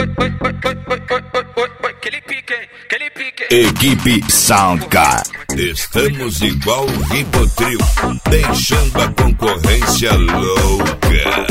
Equipe Soundcar. Estamos igual o Ribotril, deixando a concorrência louca.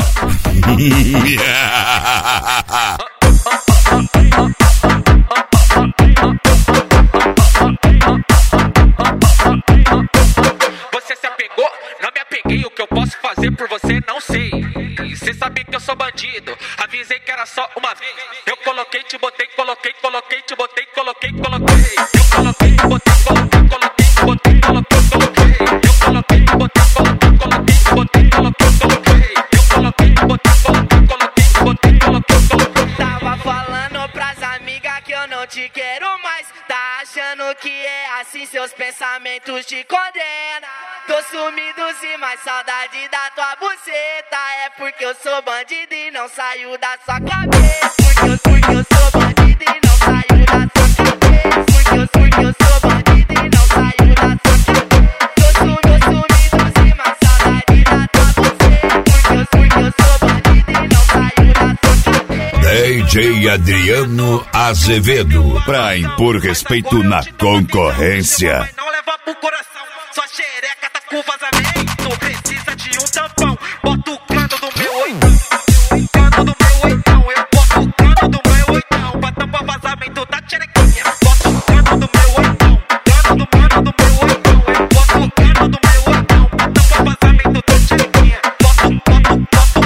Você se apegou? Não me apeguei. O que eu posso fazer por você não sei. Cê sabe que eu sou bandido. Avisei que era só uma vez. Eu coloquei, te botei, coloquei, coloquei, te botei, coloquei, coloquei. Eu coloquei, te botei, coloquei, coloquei, te botei, coloquei, coloquei. Eu coloquei, te botei, coloquei, coloquei, te botei, coloquei, coloquei. Eu coloquei, te botei, coloquei, coloquei, te botei, coloquei, coloquei. Tava falando pras amigas que eu não te quero mais. Tá achando que é assim, seus pensamentos te condenam. Tô sumido sim, mas saudade da tua buceta. É porque eu sou bandido e não saio da sua cabeça. Porque eu sou bandido e não saio da sua cabeça. Porque eu sou bandido e não saio da sua cabeça. Tô sumido sim, mas saudade da tua buceta. Porque eu sou bandido e não saio da sua cabeça. DJ Adriano Azevedo, pra impor respeito na concorrência. Não leva pro coração, sua xereca tá com vazamento. Precisa de um tampão, bota o cano do meu oitão. Cano do meu oitão, eu boto o cano do meu oitão. Pra tampar vazamento da xerequinha. Bota o cano do meu oitão. Cano do mano do meu oitão. Eu boto o cano do meu oitão. Pra tampar vazamento da xerequinha. Bota o cano do meu oitão.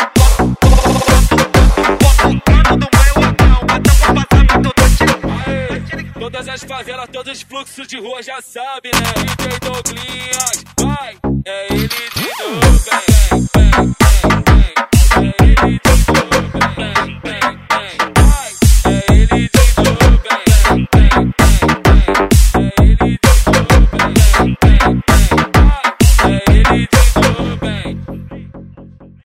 Pra tampar vazamento da xerequinha. Todas as favelas, todos os fluxos de rua já sabem, né? DJ Douglinhas, vai, é ele de novo, velho.